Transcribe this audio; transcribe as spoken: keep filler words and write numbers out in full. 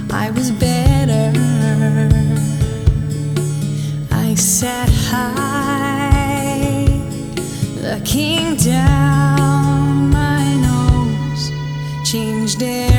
I was better. I sat high, looking down my nose, changed air.